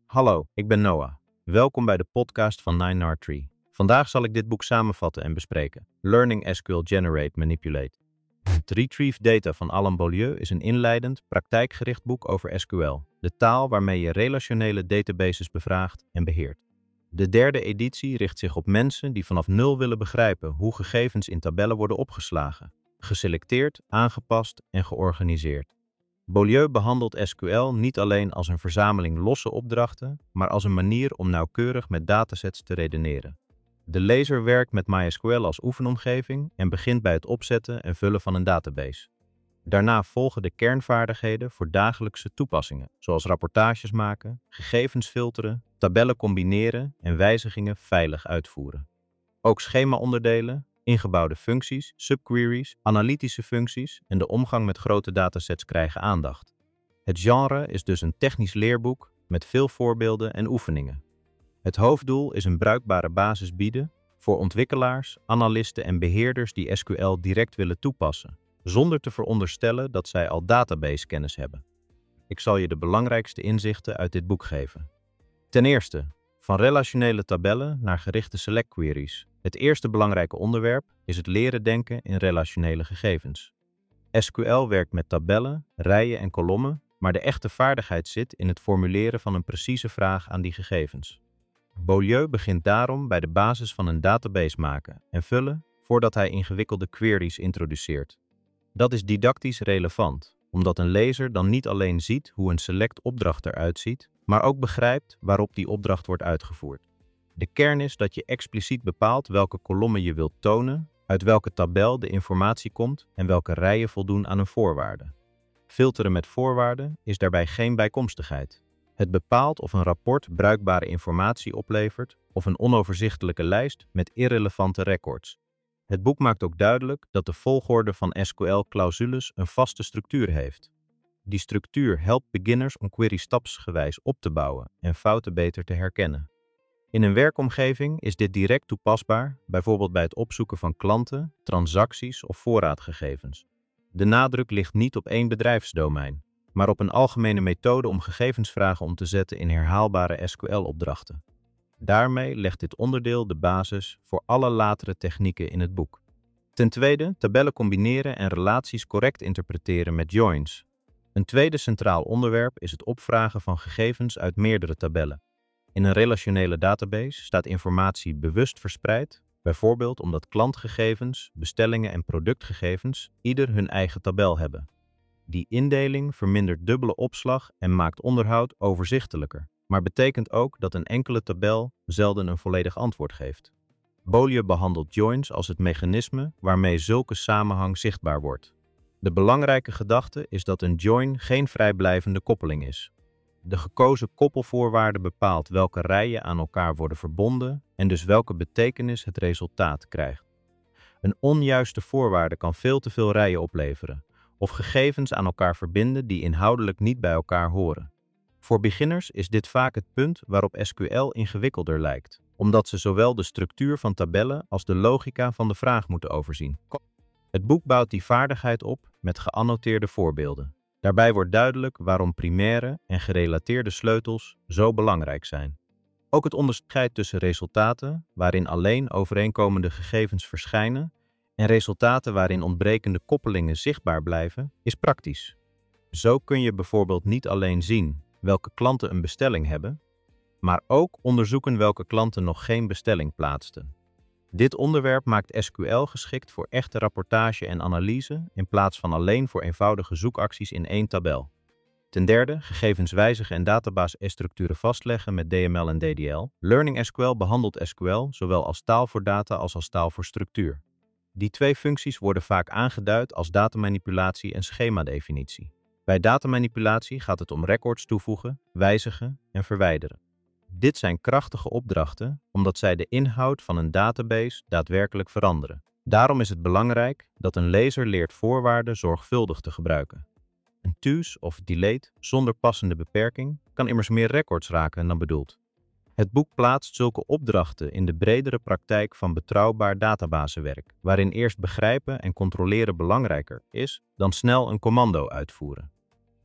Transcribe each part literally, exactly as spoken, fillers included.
Hallo, ik ben Noah. Welkom bij de podcast van nine R Tree. Vandaag zal ik dit boek samenvatten en bespreken. Learning S Q L Generate Manipulate. Het Retrieve Data van Alain Beaulieu is een inleidend, praktijkgericht boek over S Q L, de taal waarmee je relationele databases bevraagt en beheert. De derde editie richt zich op mensen die vanaf nul willen begrijpen hoe gegevens in tabellen worden opgeslagen, geselecteerd, aangepast en georganiseerd. Beaulieu behandelt S Q L niet alleen als een verzameling losse opdrachten, maar als een manier om nauwkeurig met datasets te redeneren. De lezer werkt met MySQL als oefenomgeving en begint bij het opzetten en vullen van een database. Daarna volgen de kernvaardigheden voor dagelijkse toepassingen, zoals rapportages maken, gegevens filteren, tabellen combineren en wijzigingen veilig uitvoeren. Ook schemaonderdelen, ingebouwde functies, subqueries, analytische functies en de omgang met grote datasets krijgen aandacht. Het genre is dus een technisch leerboek met veel voorbeelden en oefeningen. Het hoofddoel is een bruikbare basis bieden voor ontwikkelaars, analisten en beheerders die S Q L direct willen toepassen, zonder te veronderstellen dat zij al databasekennis hebben. Ik zal je de belangrijkste inzichten uit dit boek geven. Ten eerste, van relationele tabellen naar gerichte select queries. Het eerste belangrijke onderwerp is het leren denken in relationele gegevens. S Q L werkt met tabellen, rijen en kolommen, maar de echte vaardigheid zit in het formuleren van een precieze vraag aan die gegevens. Beaulieu begint daarom bij de basis van een database maken en vullen voordat hij ingewikkelde queries introduceert. Dat is didactisch relevant, omdat een lezer dan niet alleen ziet hoe een select opdracht eruit ziet, maar ook begrijpt waarop die opdracht wordt uitgevoerd. De kern is dat je expliciet bepaalt welke kolommen je wilt tonen, uit welke tabel de informatie komt en welke rijen voldoen aan een voorwaarde. Filteren met voorwaarden is daarbij geen bijkomstigheid. Het bepaalt of een rapport bruikbare informatie oplevert of een onoverzichtelijke lijst met irrelevante records. Het boek maakt ook duidelijk dat de volgorde van S Q L-clausules een vaste structuur heeft. Die structuur helpt beginners om queries stapsgewijs op te bouwen en fouten beter te herkennen. In een werkomgeving is dit direct toepasbaar, bijvoorbeeld bij het opzoeken van klanten, transacties of voorraadgegevens. De nadruk ligt niet op één bedrijfsdomein, maar op een algemene methode om gegevensvragen om te zetten in herhaalbare S Q L-opdrachten. Daarmee legt dit onderdeel de basis voor alle latere technieken in het boek. Ten tweede, tabellen combineren en relaties correct interpreteren met joins. Een tweede centraal onderwerp is het opvragen van gegevens uit meerdere tabellen. In een relationele database staat informatie bewust verspreid, bijvoorbeeld omdat klantgegevens, bestellingen en productgegevens ieder hun eigen tabel hebben. Die indeling vermindert dubbele opslag en maakt onderhoud overzichtelijker, maar betekent ook dat een enkele tabel zelden een volledig antwoord geeft. Beaulieu behandelt joins als het mechanisme waarmee zulke samenhang zichtbaar wordt. De belangrijke gedachte is dat een join geen vrijblijvende koppeling is. De gekozen koppelvoorwaarde bepaalt welke rijen aan elkaar worden verbonden en dus welke betekenis het resultaat krijgt. Een onjuiste voorwaarde kan veel te veel rijen opleveren of gegevens aan elkaar verbinden die inhoudelijk niet bij elkaar horen. Voor beginners is dit vaak het punt waarop S Q L ingewikkelder lijkt, omdat ze zowel de structuur van tabellen als de logica van de vraag moeten overzien. Het boek bouwt die vaardigheid op met geannoteerde voorbeelden. Daarbij wordt duidelijk waarom primaire en gerelateerde sleutels zo belangrijk zijn. Ook het onderscheid tussen resultaten, waarin alleen overeenkomende gegevens verschijnen, en resultaten waarin ontbrekende koppelingen zichtbaar blijven, is praktisch. Zo kun je bijvoorbeeld niet alleen zien welke klanten een bestelling hebben, maar ook onderzoeken welke klanten nog geen bestelling plaatsten. Dit onderwerp maakt S Q L geschikt voor echte rapportage en analyse in plaats van alleen voor eenvoudige zoekacties in één tabel. Ten derde, gegevens wijzigen en database-structuren vastleggen met D M L en D D L. Learning S Q L behandelt S Q L zowel als taal voor data als als taal voor structuur. Die twee functies worden vaak aangeduid als datamanipulatie en schemadefinitie. Bij datamanipulatie gaat het om records toevoegen, wijzigen en verwijderen. Dit zijn krachtige opdrachten omdat zij de inhoud van een database daadwerkelijk veranderen. Daarom is het belangrijk dat een lezer leert voorwaarden zorgvuldig te gebruiken. Een to's of delete zonder passende beperking kan immers meer records raken dan bedoeld. Het boek plaatst zulke opdrachten in de bredere praktijk van betrouwbaar databasewerk, waarin eerst begrijpen en controleren belangrijker is dan snel een commando uitvoeren.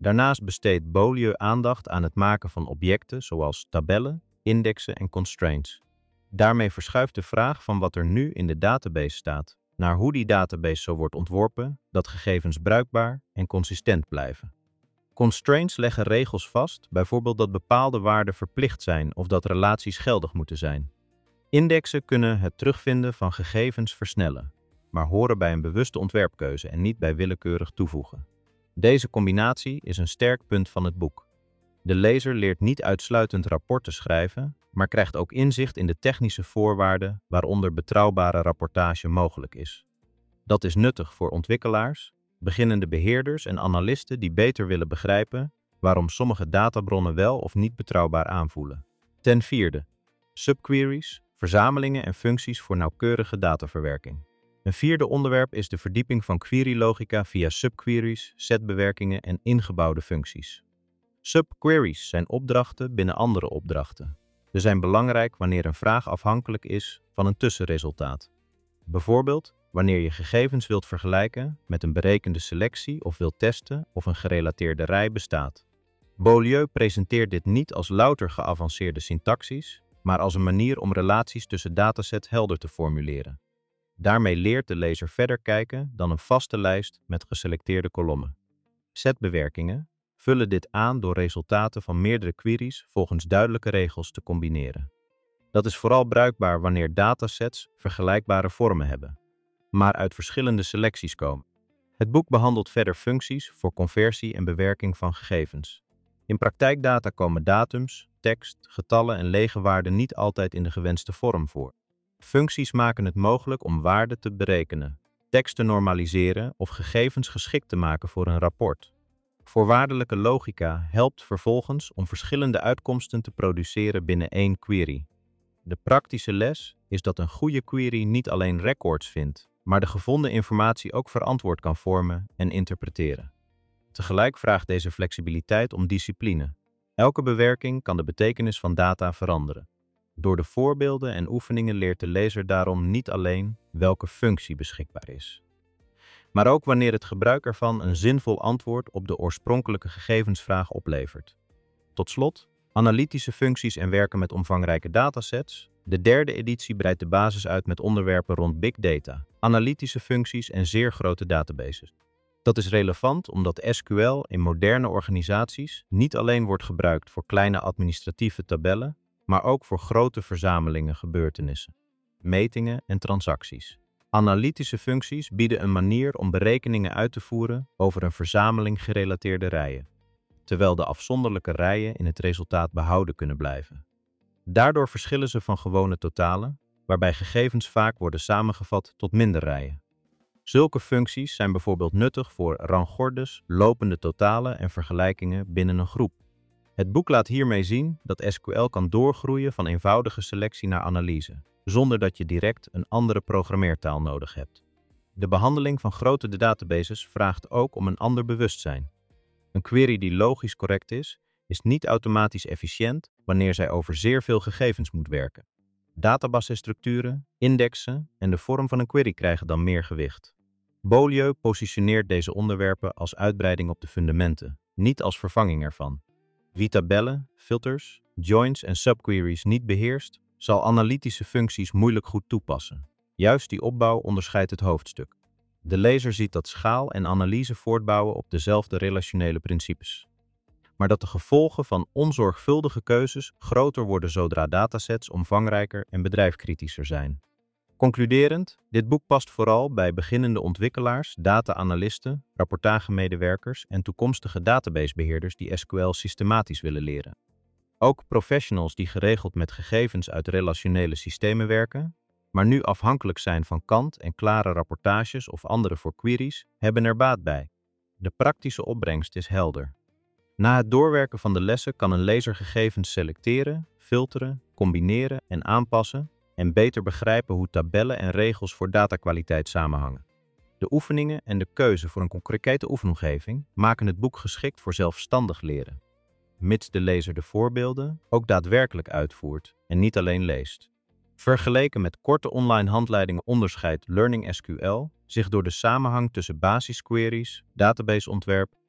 Daarnaast besteedt Beaulieu aandacht aan het maken van objecten zoals tabellen, indexen en constraints. Daarmee verschuift de vraag van wat er nu in de database staat naar hoe die database zo wordt ontworpen dat gegevens bruikbaar en consistent blijven. Constraints leggen regels vast, bijvoorbeeld dat bepaalde waarden verplicht zijn of dat relaties geldig moeten zijn. Indexen kunnen het terugvinden van gegevens versnellen, maar horen bij een bewuste ontwerpkeuze en niet bij willekeurig toevoegen. Deze combinatie is een sterk punt van het boek. De lezer leert niet uitsluitend rapporten schrijven, maar krijgt ook inzicht in de technische voorwaarden waaronder betrouwbare rapportage mogelijk is. Dat is nuttig voor ontwikkelaars, beginnende beheerders en analisten die beter willen begrijpen waarom sommige databronnen wel of niet betrouwbaar aanvoelen. Ten vierde, subqueries, verzamelingen en functies voor nauwkeurige dataverwerking. Een vierde onderwerp is de verdieping van querylogica via subqueries, setbewerkingen en ingebouwde functies. Subqueries zijn opdrachten binnen andere opdrachten. Ze zijn belangrijk wanneer een vraag afhankelijk is van een tussenresultaat. Bijvoorbeeld wanneer je gegevens wilt vergelijken met een berekende selectie of wilt testen of een gerelateerde rij bestaat. Beaulieu presenteert dit niet als louter geavanceerde syntaxis, maar als een manier om relaties tussen datasets helder te formuleren. Daarmee leert de lezer verder kijken dan een vaste lijst met geselecteerde kolommen. Setbewerkingen vullen dit aan door resultaten van meerdere queries volgens duidelijke regels te combineren. Dat is vooral bruikbaar wanneer datasets vergelijkbare vormen hebben, maar uit verschillende selecties komen. Het boek behandelt verder functies voor conversie en bewerking van gegevens. In praktijkdata komen datums, tekst, getallen en lege waarden niet altijd in de gewenste vorm voor. Functies maken het mogelijk om waarden te berekenen, tekst te normaliseren of gegevens geschikt te maken voor een rapport. Voorwaardelijke logica helpt vervolgens om verschillende uitkomsten te produceren binnen één query. De praktische les is dat een goede query niet alleen records vindt, maar de gevonden informatie ook verantwoord kan vormen en interpreteren. Tegelijk vraagt deze flexibiliteit om discipline. Elke bewerking kan de betekenis van data veranderen. Door de voorbeelden en oefeningen leert de lezer daarom niet alleen welke functie beschikbaar is, maar ook wanneer het gebruik ervan een zinvol antwoord op de oorspronkelijke gegevensvraag oplevert. Tot slot, analytische functies en werken met omvangrijke datasets. De derde editie breidt de basis uit met onderwerpen rond big data, analytische functies en zeer grote databases. Dat is relevant omdat S Q L in moderne organisaties niet alleen wordt gebruikt voor kleine administratieve tabellen, maar ook voor grote verzamelingen gebeurtenissen, metingen en transacties. Analytische functies bieden een manier om berekeningen uit te voeren over een verzameling gerelateerde rijen, terwijl de afzonderlijke rijen in het resultaat behouden kunnen blijven. Daardoor verschillen ze van gewone totalen, waarbij gegevens vaak worden samengevat tot minder rijen. Zulke functies zijn bijvoorbeeld nuttig voor rangordes, lopende totalen en vergelijkingen binnen een groep. Het boek laat hiermee zien dat S Q L kan doorgroeien van eenvoudige selectie naar analyse, zonder dat je direct een andere programmeertaal nodig hebt. De behandeling van grote databases vraagt ook om een ander bewustzijn. Een query die logisch correct is, is niet automatisch efficiënt wanneer zij over zeer veel gegevens moet werken. Databasestructuren, indexen en de vorm van een query krijgen dan meer gewicht. Beaulieu positioneert deze onderwerpen als uitbreiding op de fundamenten, niet als vervanging ervan. Wie tabellen, filters, joins en subqueries niet beheerst, zal analytische functies moeilijk goed toepassen. Juist die opbouw onderscheidt het hoofdstuk. De lezer ziet dat schaal en analyse voortbouwen op dezelfde relationele principes, maar dat de gevolgen van onzorgvuldige keuzes groter worden zodra datasets omvangrijker en bedrijfskritischer zijn. Concluderend, dit boek past vooral bij beginnende ontwikkelaars, data-analisten, rapportagemedewerkers en toekomstige databasebeheerders die S Q L systematisch willen leren. Ook professionals die geregeld met gegevens uit relationele systemen werken, maar nu afhankelijk zijn van kant- en klare rapportages of andere voor queries, hebben er baat bij. De praktische opbrengst is helder. Na het doorwerken van de lessen kan een lezer gegevens selecteren, filteren, combineren en aanpassen en beter begrijpen hoe tabellen en regels voor datakwaliteit samenhangen. De oefeningen en de keuze voor een concrete oefenomgeving maken het boek geschikt voor zelfstandig leren, mits de lezer de voorbeelden ook daadwerkelijk uitvoert en niet alleen leest. Vergeleken met korte online handleidingen onderscheidt Learning S Q L zich door de samenhang tussen basisqueries, databaseontwerp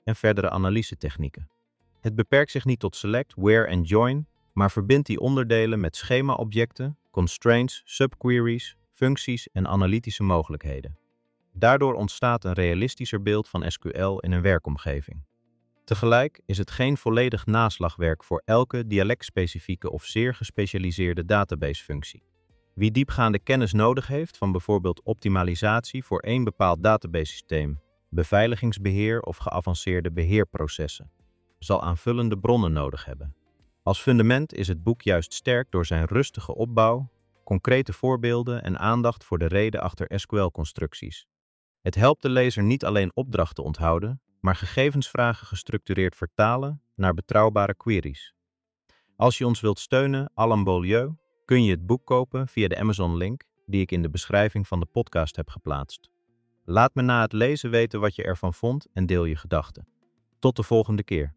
en verdere analysetechnieken. Het beperkt zich niet tot select, where en join, maar verbindt die onderdelen met schema-objecten, constraints, subqueries, functies en analytische mogelijkheden. Daardoor ontstaat een realistischer beeld van S Q L in een werkomgeving. Tegelijk is het geen volledig naslagwerk voor elke dialectspecifieke of zeer gespecialiseerde databasefunctie. Wie diepgaande kennis nodig heeft van bijvoorbeeld optimalisatie voor één bepaald databasesysteem, beveiligingsbeheer of geavanceerde beheerprocessen, zal aanvullende bronnen nodig hebben. Als fundament is het boek juist sterk door zijn rustige opbouw, concrete voorbeelden en aandacht voor de reden achter S Q L-constructies. Het helpt de lezer niet alleen opdrachten onthouden, maar gegevensvragen gestructureerd vertalen naar betrouwbare queries. Als je ons wilt steunen, Alain Beaulieu, kun je het boek kopen via de Amazon-link die ik in de beschrijving van de podcast heb geplaatst. Laat me na het lezen weten wat je ervan vond en deel je gedachten. Tot de volgende keer.